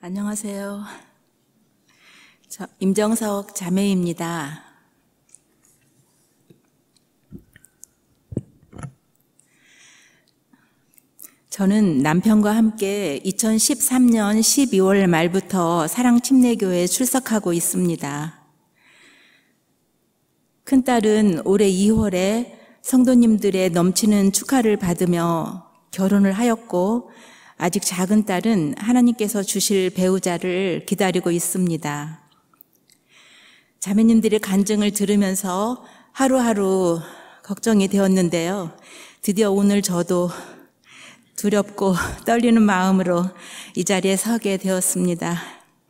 안녕하세요. 저 임정석 자매입니다. 저는 남편과 함께 2013년 12월 말부터 사랑침례교회에 출석하고 있습니다. 큰딸은 올해 2월에 성도님들의 넘치는 축하를 받으며 결혼을 하였고, 아직 작은 딸은 하나님께서 주실 배우자를 기다리고 있습니다. 자매님들의 간증을 들으면서 하루하루 걱정이 되었는데요. 드디어 오늘 저도 두렵고 떨리는 마음으로 이 자리에 서게 되었습니다.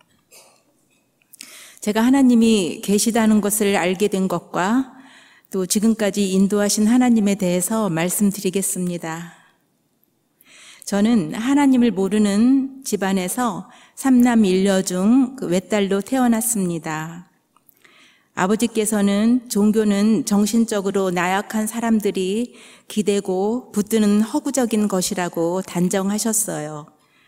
제가 하나님이 계시다는 것을 알게 된 것과 또 지금까지 인도하신 하나님에 대해서 말씀드리겠습니다. 저는 하나님을 모르는 집안에서 3남 1녀 중 외딸로 태어났습니다. 아버지께서는 종교는 정신적으로 나약한 사람들이 기대고 붙드는 허구적인 것이라고 단정하셨어요.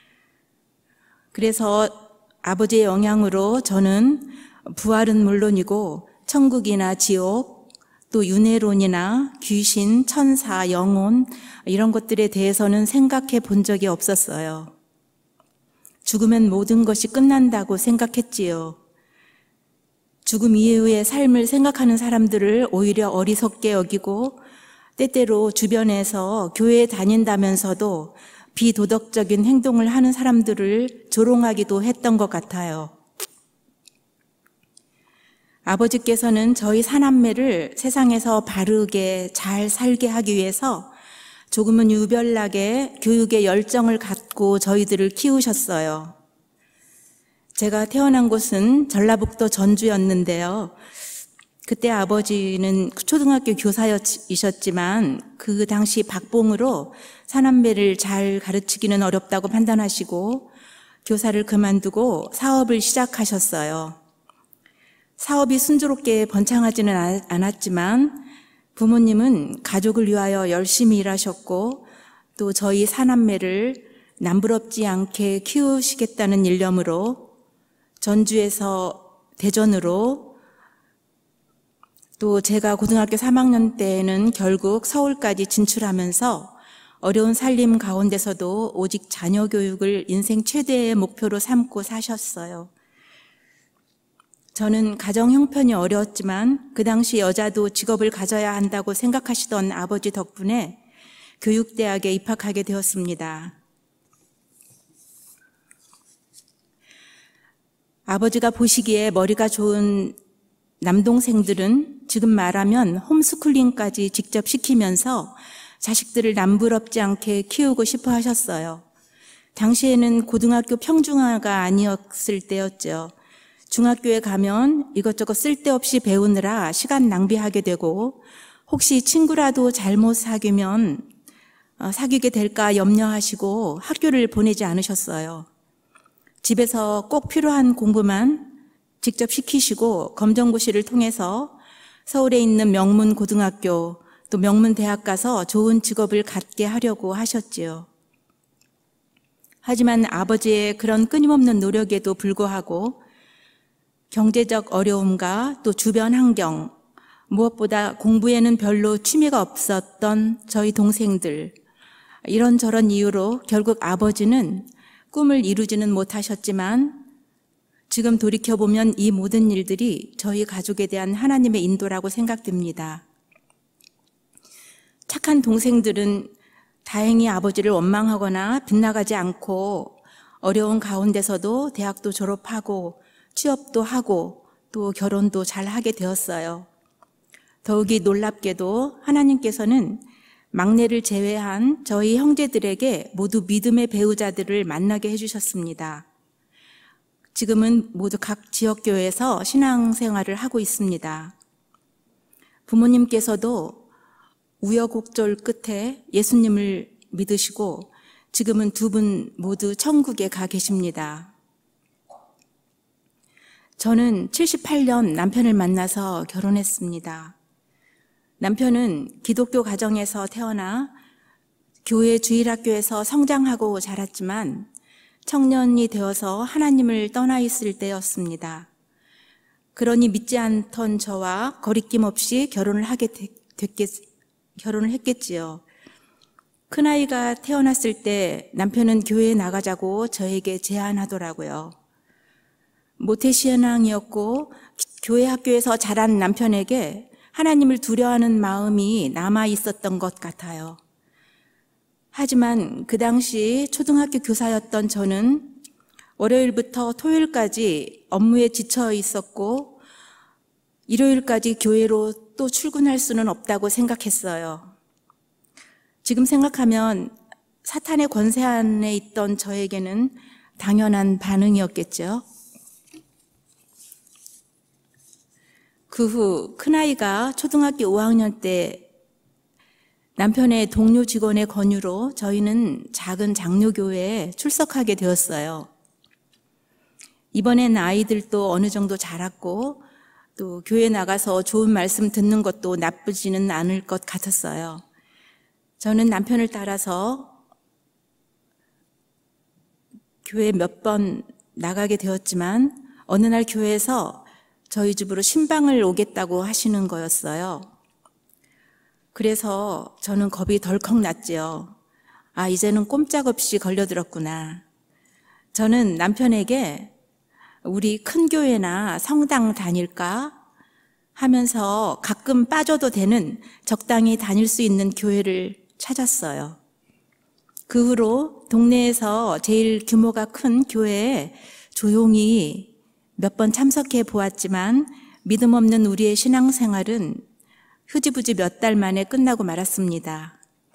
그래서 아버지의 영향으로 저는 부활은 물론이고 천국이나 지옥, 또 윤회론이나 귀신, 천사, 영혼 이런 것들에 대해서는 생각해 본 적이 없었어요. 죽으면 모든 것이 끝난다고 생각했지요. 죽음 이후의 삶을 생각하는 사람들을 오히려 어리석게 여기고, 때때로 주변에서 교회에 다닌다면서도 비도덕적인 행동을 하는 사람들을 조롱하기도 했던 것 같아요. 아버지께서는 저희 사남매를 세상에서 바르게 잘 살게 하기 위해서 조금은 유별나게 교육에 열정을 갖고 저희들을 키우셨어요. 제가 태어난 곳은 전라북도 전주였는데요. 그때 아버지는 초등학교 교사이셨지만 그 당시 박봉으로 사남매를 잘 가르치기는 어렵다고 판단하시고 교사를 그만두고 사업을 시작하셨어요. 사업이 순조롭게 번창하지는 않았지만 부모님은 가족을 위하여 열심히 일하셨고, 또 저희 사남매를 남부럽지 않게 키우시겠다는 일념으로 전주에서 대전으로, 또 제가 고등학교 3학년 때에는 결국 서울까지 진출하면서 어려운 살림 가운데서도 오직 자녀 교육을 인생 최대의 목표로 삼고 사셨어요. 저는 가정 형편이 어려웠지만 그 당시 여자도 직업을 가져야 한다고 생각하시던 아버지 덕분에 교육대학에 입학하게 되었습니다. 아버지가 보시기에 머리가 좋은 남동생들은 지금 말하면 홈스쿨링까지 직접 시키면서 자식들을 남부럽지 않게 키우고 싶어 하셨어요. 당시에는 고등학교 평중화가 아니었을 때였죠. 중학교에 가면 이것저것 쓸데없이 배우느라 시간 낭비하게 되고, 혹시 친구라도 잘못 사귀면 사귀게 될까 염려하시고 학교를 보내지 않으셨어요. 집에서 꼭 필요한 공부만 직접 시키시고 검정고시를 통해서 서울에 있는 명문 고등학교 또 명문 대학 가서 좋은 직업을 갖게 하려고 하셨지요. 하지만 아버지의 그런 끊임없는 노력에도 불구하고 경제적 어려움과 또 주변 환경, 무엇보다 공부에는 별로 취미가 없었던 저희 동생들, 이런저런 이유로 결국 아버지는 꿈을 이루지는 못하셨지만 지금 돌이켜보면 이 모든 일들이 저희 가족에 대한 하나님의 인도라고 생각됩니다. 착한 동생들은 다행히 아버지를 원망하거나 빗나가지 않고 어려운 가운데서도 대학도 졸업하고 취업도 하고 또 결혼도 잘 하게 되었어요. 더욱이 놀랍게도 하나님께서는 막내를 제외한 저희 형제들에게 모두 믿음의 배우자들을 만나게 해주셨습니다. 지금은 모두 각 지역교회에서 신앙생활을 하고 있습니다. 부모님께서도 우여곡절 끝에 예수님을 믿으시고 지금은 두 분 모두 천국에 가 계십니다. 저는 78년 남편을 만나서 결혼했습니다. 남편은 기독교 가정에서 태어나 교회 주일학교에서 성장하고 자랐지만 청년이 되어서 하나님을 떠나 있을 때였습니다. 그러니 믿지 않던 저와 거리낌 없이 결혼을 했겠지요. 큰아이가 태어났을 때 남편은 교회에 나가자고 저에게 제안하더라고요. 모태신앙이었고 교회 학교에서 자란 남편에게 하나님을 두려워하는 마음이 남아 있었던 것 같아요. 하지만 그 당시 초등학교 교사였던 저는 월요일부터 토요일까지 업무에 지쳐 있었고 일요일까지 교회로 또 출근할 수는 없다고 생각했어요. 지금 생각하면 사탄의 권세 안에 있던 저에게는 당연한 반응이었겠죠. 그 후 큰아이가 초등학교 5학년 때 남편의 동료 직원의 권유로 저희는 작은 장로교회에 출석하게 되었어요. 이번엔 아이들도 어느 정도 자랐고 또 교회 나가서 좋은 말씀 듣는 것도 나쁘지는 않을 것 같았어요. 저는 남편을 따라서 교회 몇 번 나가게 되었지만 어느 날 교회에서 저희 집으로 신방을 오겠다고 하시는 거였어요. 그래서 저는 겁이 덜컥 났지요. 아, 이제는 꼼짝없이 걸려들었구나. 저는 남편에게 우리 큰 교회나 성당 다닐까 하면서 가끔 빠져도 되는 적당히 다닐 수 있는 교회를 찾았어요. 그 후로 동네에서 제일 규모가 큰 교회에 조용히 몇 번 참석해 보았지만 믿음 없는 우리의 신앙생활은 흐지부지 몇 달 만에 끝나고 말았습니다.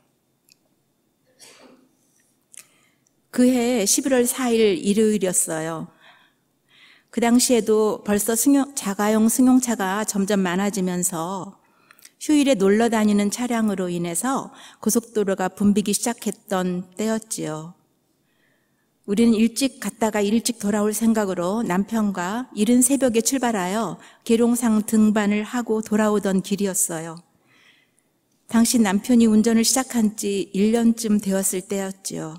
그해 11월 4일 일요일이었어요. 그 당시에도 벌써 자가용 승용차가 점점 많아지면서 휴일에 놀러 다니는 차량으로 인해서 고속도로가 붐비기 시작했던 때였지요. 우리는 일찍 갔다가 일찍 돌아올 생각으로 남편과 이른 새벽에 출발하여 계룡산 등반을 하고 돌아오던 길이었어요. 당시 남편이 운전을 시작한 지 1년쯤 되었을 때였지요.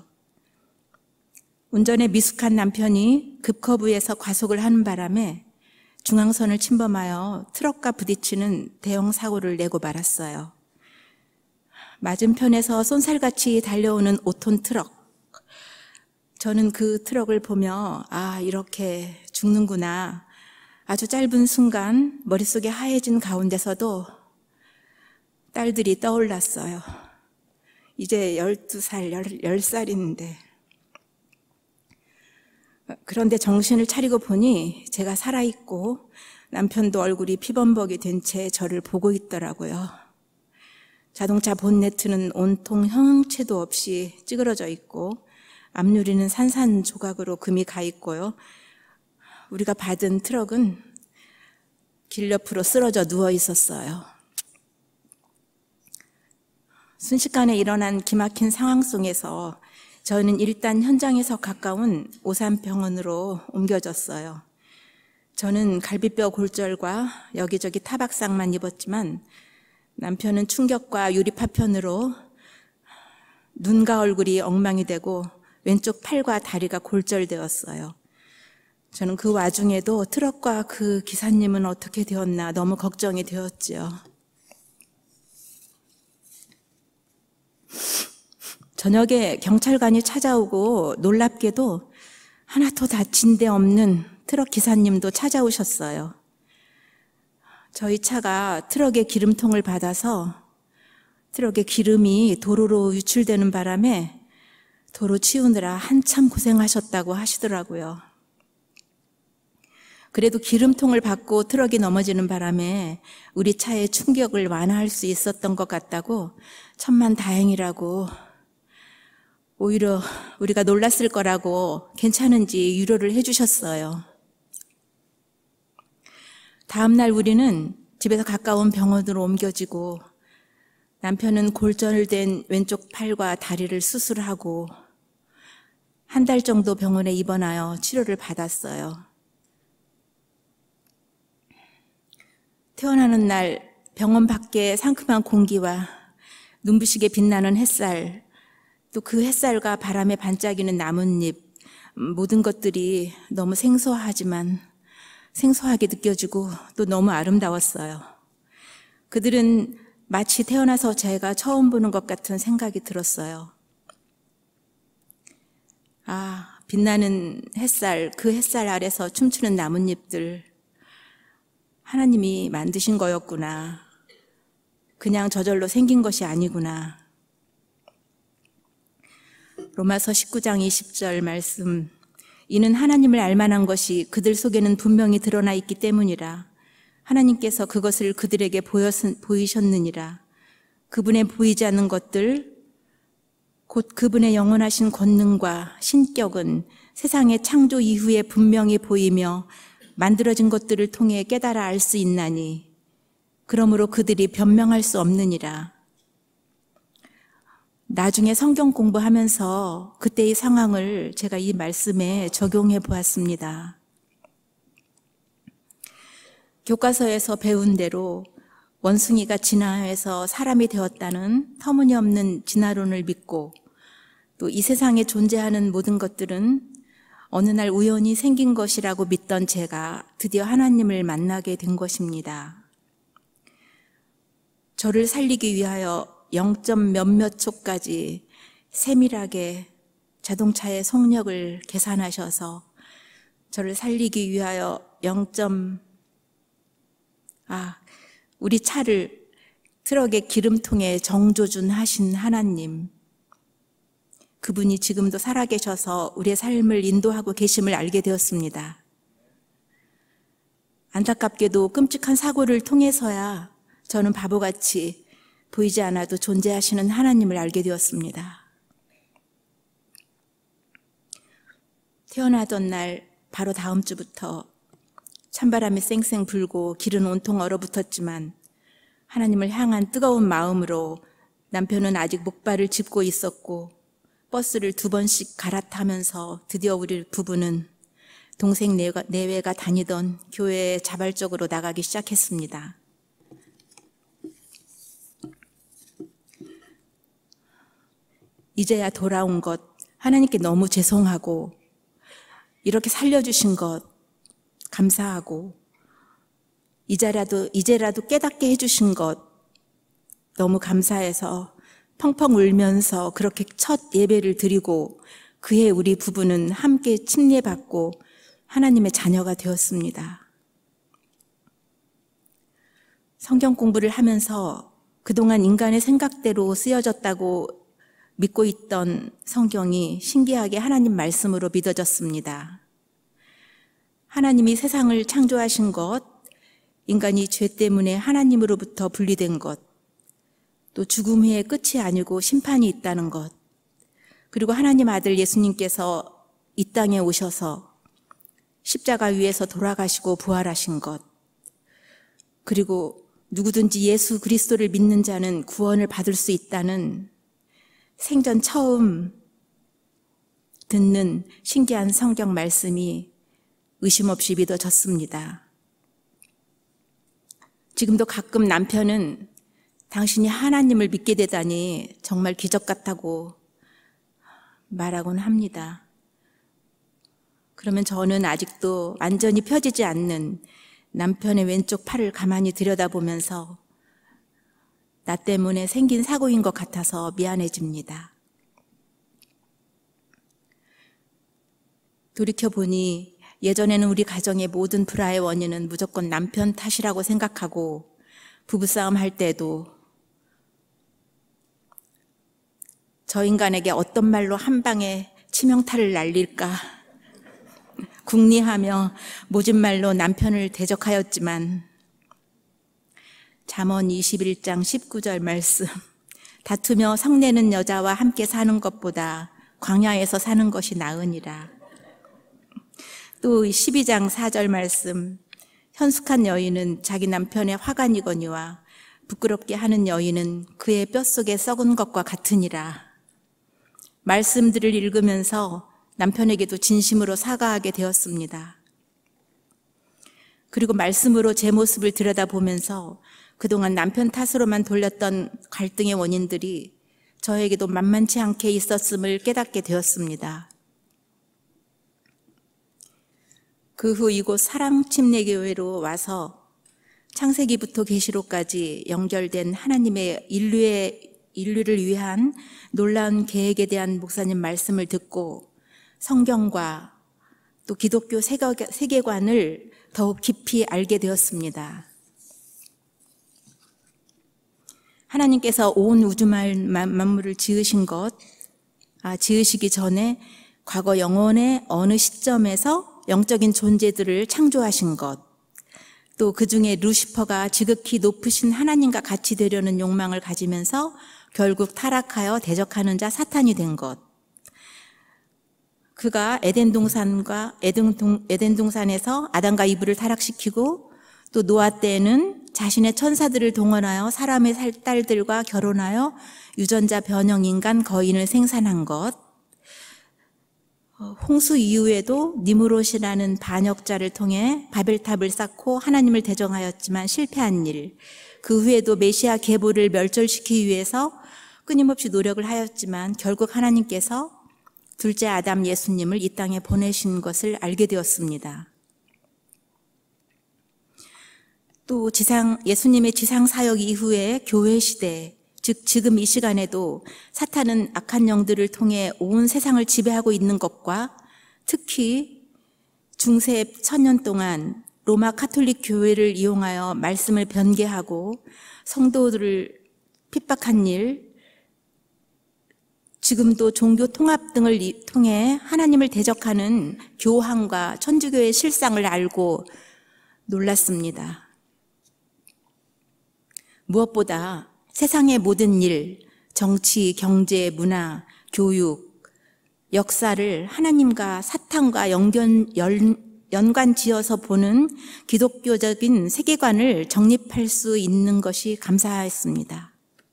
운전에 미숙한 남편이 급커브에서 과속을 하는 바람에 중앙선을 침범하여 트럭과 부딪히는 대형 사고를 내고 말았어요. 맞은편에서 쏜살같이 달려오는 5톤 트럭. 저는 그 트럭을 보며 아, 이렇게 죽는구나. 아주 짧은 순간 머릿속에 하얘진 가운데서도 딸들이 떠올랐어요. 이제 12살, 10살인데. 그런데 정신을 차리고 보니 제가 살아있고 남편도 얼굴이 피범벅이 된 채 저를 보고 있더라고요. 자동차 본네트는 온통 형체도 없이 찌그러져 있고 앞유리는 산산조각으로 금이 가 있고요. 우리가 받은 트럭은 길 옆으로 쓰러져 누워 있었어요. 순식간에 일어난 기막힌 상황 속에서 저는 일단 현장에서 가까운 오산병원으로 옮겨졌어요. 저는 갈비뼈 골절과 여기저기 타박상만 입었지만 남편은 충격과 유리 파편으로 눈과 얼굴이 엉망이 되고 왼쪽 팔과 다리가 골절되었어요. 저는 그 와중에도 트럭과 그 기사님은 어떻게 되었나 너무 걱정이 되었지요. 저녁에 경찰관이 찾아오고 놀랍게도 하나도 다친 데 없는 트럭 기사님도 찾아오셨어요. 저희 차가 트럭의 기름통을 받아서 트럭의 기름이 도로로 유출되는 바람에 도로 치우느라 한참 고생하셨다고 하시더라고요. 그래도 기름통을 받고 트럭이 넘어지는 바람에 우리 차의 충격을 완화할 수 있었던 것 같다고 천만다행이라고 오히려 우리가 놀랐을 거라고 괜찮은지 위로를 해주셨어요. 다음 날 우리는 집에서 가까운 병원으로 옮겨지고 남편은 골절된 왼쪽 팔과 다리를 수술하고 한 달 정도 병원에 입원하여 치료를 받았어요. 태어나는 날 병원 밖에 상큼한 공기와 눈부시게 빛나는 햇살, 또 그 햇살과 바람에 반짝이는 나뭇잎, 모든 것들이 너무 생소하게 느껴지고 또 너무 아름다웠어요. 그들은 마치 태어나서 제가 처음 보는 것 같은 생각이 들었어요. 빛나는 햇살, 그 햇살 아래서 춤추는 나뭇잎들, 하나님이 만드신 거였구나. 그냥 저절로 생긴 것이 아니구나. 로마서 19장 20절 말씀, 이는 하나님을 알만한 것이 그들 속에는 분명히 드러나 있기 때문이라. 하나님께서 그것을 그들에게 보이셨느니라. 그분의 보이지 않는 것들, 곧 그분의 영원하신 권능과 신격은 세상의 창조 이후에 분명히 보이며 만들어진 것들을 통해 깨달아 알 수 있나니 그러므로 그들이 변명할 수 없느니라. 나중에 성경 공부하면서 그때의 상황을 제가 이 말씀에 적용해 보았습니다. 교과서에서 배운 대로 원숭이가 진화해서 사람이 되었다는 터무니없는 진화론을 믿고 또 이 세상에 존재하는 모든 것들은 어느 날 우연히 생긴 것이라고 믿던 제가 드디어 하나님을 만나게 된 것입니다. 저를 살리기 위하여 0점 몇몇 초까지 세밀하게 자동차의 속력을 계산하셔서 저를 살리기 위하여 우리 차를 트럭의 기름통에 정조준하신 하나님, 그분이 지금도 살아계셔서 우리의 삶을 인도하고 계심을 알게 되었습니다. 안타깝게도 끔찍한 사고를 통해서야 저는 바보같이 보이지 않아도 존재하시는 하나님을 알게 되었습니다. 태어나던 날 바로 다음 주부터 찬바람이 쌩쌩 불고 길은 온통 얼어붙었지만 하나님을 향한 뜨거운 마음으로 남편은 아직 목발을 짚고 있었고 버스를 2번씩 갈아타면서 드디어 우리 부부는 동생 내외가 다니던 교회에 자발적으로 나가기 시작했습니다. 이제야 돌아온 것, 하나님께 너무 죄송하고 이렇게 살려주신 것 감사하고 이제라도 깨닫게 해주신 것 너무 감사해서 펑펑 울면서 그렇게 첫 예배를 드리고 그해 우리 부부는 함께 침례받고 하나님의 자녀가 되었습니다. 성경 공부를 하면서 그동안 인간의 생각대로 쓰여졌다고 믿고 있던 성경이 신기하게 하나님 말씀으로 믿어졌습니다. 하나님이 세상을 창조하신 것, 인간이 죄 때문에 하나님으로부터 분리된 것, 또 죽음 후에 끝이 아니고 심판이 있다는 것, 그리고 하나님 아들 예수님께서 이 땅에 오셔서 십자가 위에서 돌아가시고 부활하신 것, 그리고 누구든지 예수 그리스도를 믿는 자는 구원을 받을 수 있다는 생전 처음 듣는 신기한 성경 말씀이 의심 없이 믿어졌습니다. 지금도 가끔 남편은 당신이 하나님을 믿게 되다니 정말 기적 같다고 말하곤 합니다. 그러면 저는 아직도 완전히 펴지지 않는 남편의 왼쪽 팔을 가만히 들여다보면서 나 때문에 생긴 사고인 것 같아서 미안해집니다. 돌이켜보니 예전에는 우리 가정의 모든 불화의 원인은 무조건 남편 탓이라고 생각하고 부부싸움 할 때도 저 인간에게 어떤 말로 한 방에 치명타를 날릴까 궁리하며 모진 말로 남편을 대적하였지만 잠언 21장 19절 말씀, 다투며 성내는 여자와 함께 사는 것보다 광야에서 사는 것이 나으니라. 또 12장 4절 말씀, 현숙한 여인은 자기 남편의 화관이거니와 부끄럽게 하는 여인은 그의 뼛속에 썩은 것과 같으니라. 말씀들을 읽으면서 남편에게도 진심으로 사과하게 되었습니다. 그리고 말씀으로 제 모습을 들여다보면서 그동안 남편 탓으로만 돌렸던 갈등의 원인들이 저에게도 만만치 않게 있었음을 깨닫게 되었습니다. 그 후 이곳 사랑침례교회로 와서 창세기부터 계시록까지 연결된 하나님의 인류를 위한 놀라운 계획에 대한 목사님 말씀을 듣고 성경과 또 기독교 세계관을 더욱 깊이 알게 되었습니다. 하나님께서 온 우주 만물을 지으시기 전에 과거 영원의 어느 시점에서 영적인 존재들을 창조하신 것, 또 그 중에 루시퍼가 지극히 높으신 하나님과 같이 되려는 욕망을 가지면서 결국 타락하여 대적하는 자 사탄이 된 것, 그가 에덴 동산에서 아담과 이브를 타락시키고 또 노아 때에는 자신의 천사들을 동원하여 사람의 딸들과 결혼하여 유전자 변형 인간 거인을 생산한 것, 홍수 이후에도 니무롯이라는 반역자를 통해 바벨탑을 쌓고 하나님을 대적하였지만 실패한 일, 그 후에도 메시아 계보를 멸절시키기 위해서 끊임없이 노력을 하였지만 결국 하나님께서 둘째 아담 예수님을 이 땅에 보내신 것을 알게 되었습니다. 또 예수님의 지상 사역 이후에 교회 시대, 즉 지금 이 시간에도 사탄은 악한 영들을 통해 온 세상을 지배하고 있는 것과 특히 중세 1000년 동안 로마 카톨릭 교회를 이용하여 말씀을 변개하고 성도들을 핍박한 일, 지금도 종교 통합 등을 통해 하나님을 대적하는 교황과 천주교의 실상을 알고 놀랐습니다. 무엇보다 세상의 모든 일, 정치, 경제, 문화, 교육, 역사를 하나님과 사탄과 연관지어서 보는 기독교적인 세계관을 정립할 수 있는 것이 감사했습니다.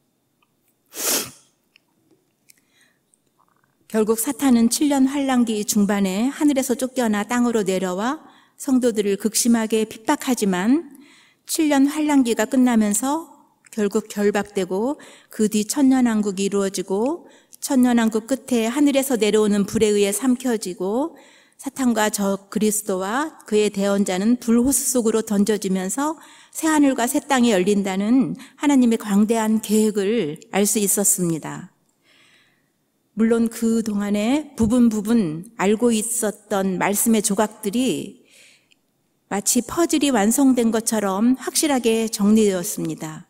결국 사탄은 7년 환란기 중반에 하늘에서 쫓겨나 땅으로 내려와 성도들을 극심하게 핍박하지만 7년 환란기가 끝나면서 결국 결박되고 그 뒤 천년왕국이 이루어지고 천년왕국 끝에 하늘에서 내려오는 불에 의해 삼켜지고 사탄과 저 그리스도와 그의 대언자는 불호수 속으로 던져지면서 새하늘과 새 땅이 열린다는 하나님의 광대한 계획을 알 수 있었습니다. 물론 그 동안에 부분 알고 있었던 말씀의 조각들이 마치 퍼즐이 완성된 것처럼 확실하게 정리되었습니다.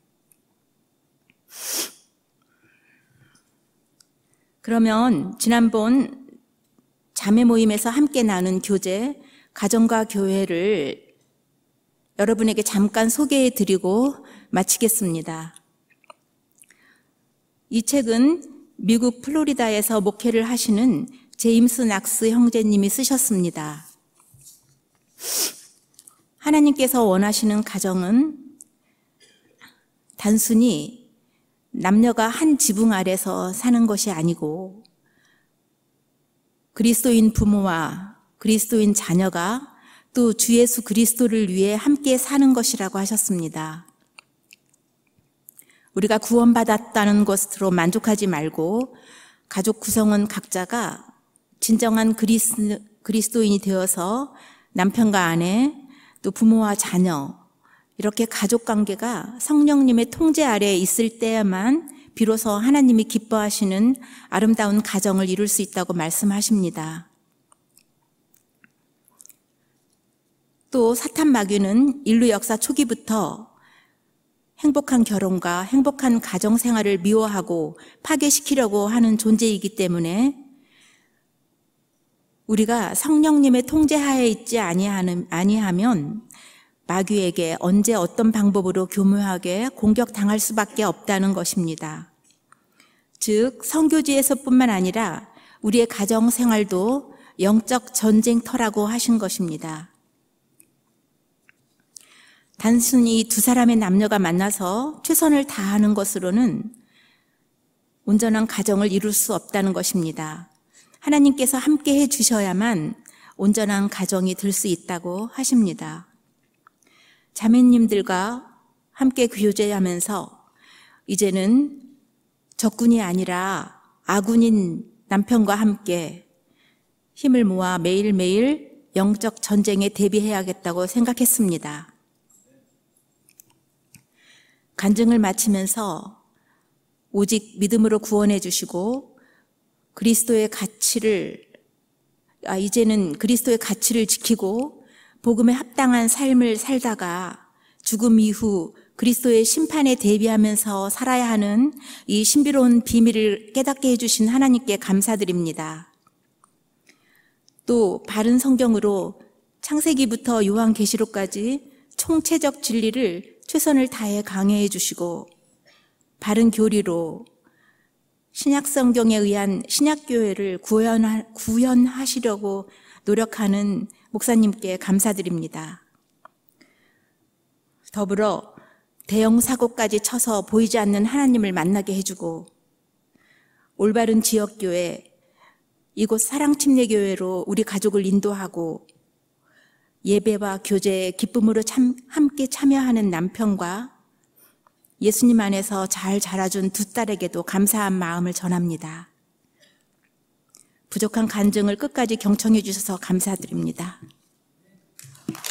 그러면 지난번 자매 모임에서 함께 나눈 교재 가정과 교회를 여러분에게 잠깐 소개해 드리고 마치겠습니다. 이 책은 미국 플로리다에서 목회를 하시는 제임스 낙스 형제님이 쓰셨습니다. 하나님께서 원하시는 가정은 단순히 남녀가 한 지붕 아래서 사는 것이 아니고 그리스도인 부모와 그리스도인 자녀가 또 주 예수 그리스도를 위해 함께 사는 것이라고 하셨습니다. 우리가 구원받았다는 것으로 만족하지 말고 가족 구성원 각자가 진정한 그리스도인이 되어서 남편과 아내 또 부모와 자녀 이렇게 가족 관계가 성령님의 통제 아래에 있을 때야만 비로소 하나님이 기뻐하시는 아름다운 가정을 이룰 수 있다고 말씀하십니다. 또 사탄 마귀는 인류 역사 초기부터 행복한 결혼과 행복한 가정 생활을 미워하고 파괴시키려고 하는 존재이기 때문에 우리가 성령님의 통제하에 있지 아니하면 마귀에게 언제 어떤 방법으로 교묘하게 공격당할 수밖에 없다는 것입니다. 즉 선교지에서뿐만 아니라 우리의 가정 생활도 영적 전쟁터라고 하신 것입니다. 단순히 두 사람의 남녀가 만나서 최선을 다하는 것으로는 온전한 가정을 이룰 수 없다는 것입니다. 하나님께서 함께 해주셔야만 온전한 가정이 될 수 있다고 하십니다. 자매님들과 함께 교제하면서 이제는 적군이 아니라 아군인 남편과 함께 힘을 모아 매일매일 영적 전쟁에 대비해야겠다고 생각했습니다. 간증을 마치면서 오직 믿음으로 구원해 주시고 이제는 그리스도의 가치를 지키고 복음에 합당한 삶을 살다가 죽음 이후 그리스도의 심판에 대비하면서 살아야 하는 이 신비로운 비밀을 깨닫게 해주신 하나님께 감사드립니다. 또 바른 성경으로 창세기부터 요한계시록까지 총체적 진리를 최선을 다해 강해해 주시고 바른 교리로 신약성경에 의한 신약교회를 구현하시려고 노력하는 목사님께 감사드립니다. 더불어 대형 사고까지 쳐서 보이지 않는 하나님을 만나게 해주고 올바른 지역교회, 이곳 사랑침례교회로 우리 가족을 인도하고 예배와 교제에 기쁨으로 함께 참여하는 남편과 예수님 안에서 잘 자라준 두 딸에게도 감사한 마음을 전합니다. 부족한 간증을 끝까지 경청해 주셔서 감사드립니다.